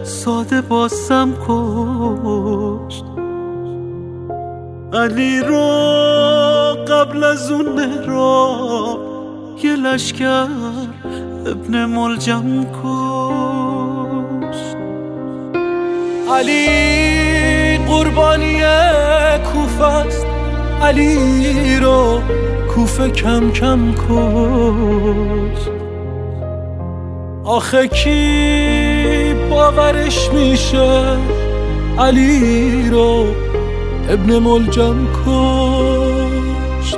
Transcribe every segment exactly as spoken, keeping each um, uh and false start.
ساده بازم کشت. علی رو قبل از اون مهراب یه لشکر ابن ملجم کشت. علی قربانی کوفه است، علی رو کوفه کم کم کشت. آخه کی باورش میشه علی رو ابن ملجم کشت.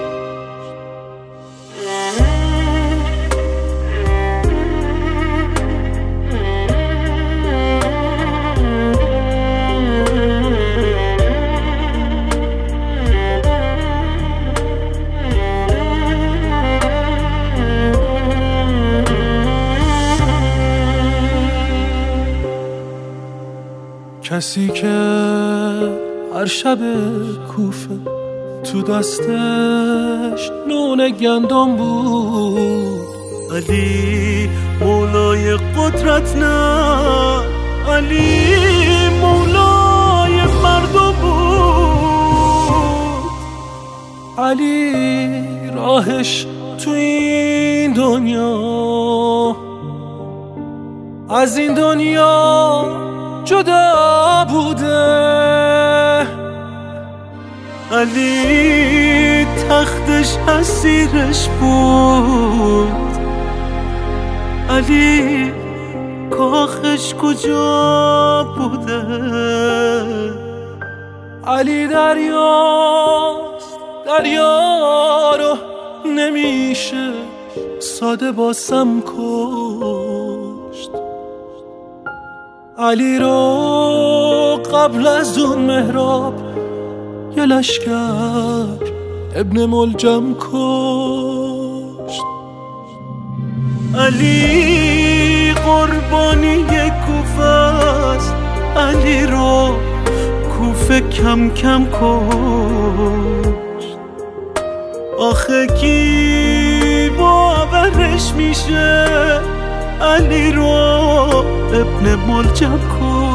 کسی که هر شب کوفه تو دستش نون گندم بود، علی مولای قدرت نه، علی مولای مردم بود. علی راهش تو این دنیا از این دنیا جدا بوده. علی تختش اسیرش بود، علی کاخش کجا بوده. علی دریاست، دریا رو نمیشه ساده باسم کشت. علی رو قبل از اون مهراب یه لشکر ابن ملجم کشت. علی قربانی کوفه است، علی رو کوفه کم کم کشت. آخه کی باورش میشه علی رو ابن ملجم کشت.